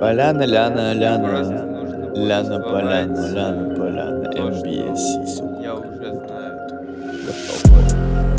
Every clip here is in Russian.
Поляна, Ляна, Ляна, Просто нужно было Ляна, вставать. Поляна, Ляна, Поляна, То, что MBS, сука, Я уже знаю. готов.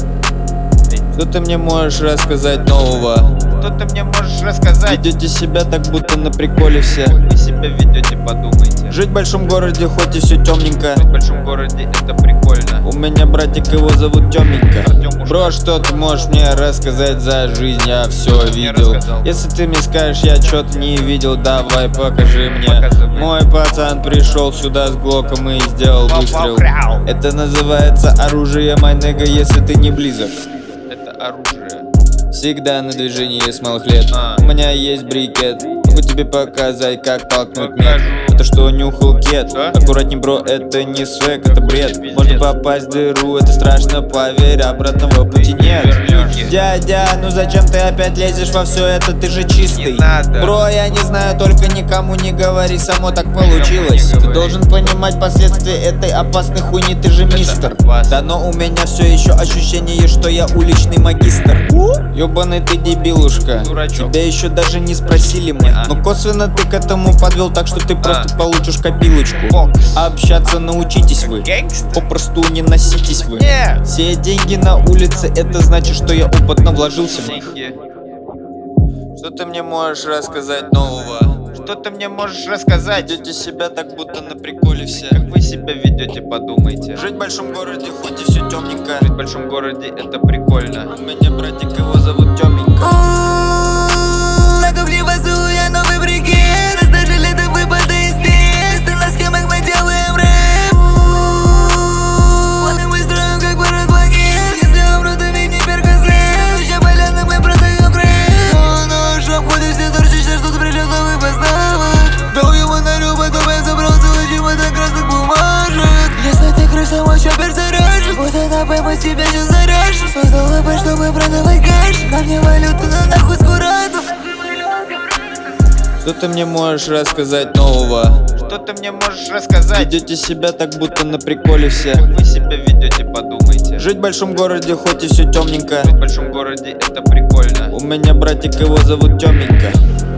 Что ты мне можешь рассказать нового? Что ты мне можешь рассказать? Ведете себя так, будто на приколе все. Вы себя ведете, подумайте. Жить в большом городе, хоть и все темненько. Жить в большом городе это прикольно. У меня братик, его зовут Тёменька. Артём уж Бро, что ты можешь мне рассказать за жизнь? Я все мне видел. рассказал. Если ты мне скажешь, я что-то не видел, давай покажи мне. Показывай. Мой пацан пришел сюда с глоком и сделал выстрел. Вау. Это называется оружие, мой нега, если ты не близок. Это оружие. Всегда на движении с малых лет. А. У меня есть брикет. Могу тебе показать, как толкнуть меч. Покажу. Это что, нюхал кет? Да? Аккуратней, бро, это не свек, это бред. Пиздец. Можно попасть в дыру, это страшно, поверь, обратного пути нет. Вернёшься. Дядя, ну зачем ты опять лезешь во все это? Ты же чистый. Не надо. Бро, я не знаю, только никому не говори, само так получилось. не Ты говори. должен понимать последствия этой опасной хуйни, ты же мистер. опасно. Да, но у меня все еще ощущение, что я уличный магистр. Ёбаный ты дебилушка. Дурачок. Тебя еще даже не спросили мы. Не-а. Но косвенно ты к этому подвел, так что ты просто получишь копилочку. Бокс. Общаться научитесь вы. Гэнгстер? Попросту не носитесь вы. Нет. Все деньги на улице, это значит, что я опытно вложился в них. Деньги. Что ты мне можешь рассказать нового? Что ты мне можешь рассказать? Ведете себя так, будто на приколе все. Как вы себя ведете, подумайте. Жить в большом городе, хоть и все темненько. Жить в большом городе это прикольно. У меня братик, его зовут Тёменька. Накопли базу, я новый бригет. Раздажили до выпада из пьес. Ты на схемах мы делаем рэп. Вот и мы строим как город багет. Если умрут, то ведь не перкозлет. Еще поляны мы продаем рэп. Но наш обходит все торчишь, что ты прилет новый поставок. Дал ему на любой, то я забрал целый чемодан от красных бумажек. Если ты крыса, мой чоппер заряжен. Вот это мы тебя сейчас заряжем. Создал ВП, чтобы продавать кэш. На мне валюта, на нахуй скуратов. Что ты мне можешь рассказать нового? Что ты мне можешь рассказать? Ведете себя так, будто на приколе все. Как вы себя ведете, подумайте. Жить в большом городе, хоть и все темненько. Жить в большом городе это прикольно. У меня братик, его зовут Тёменька.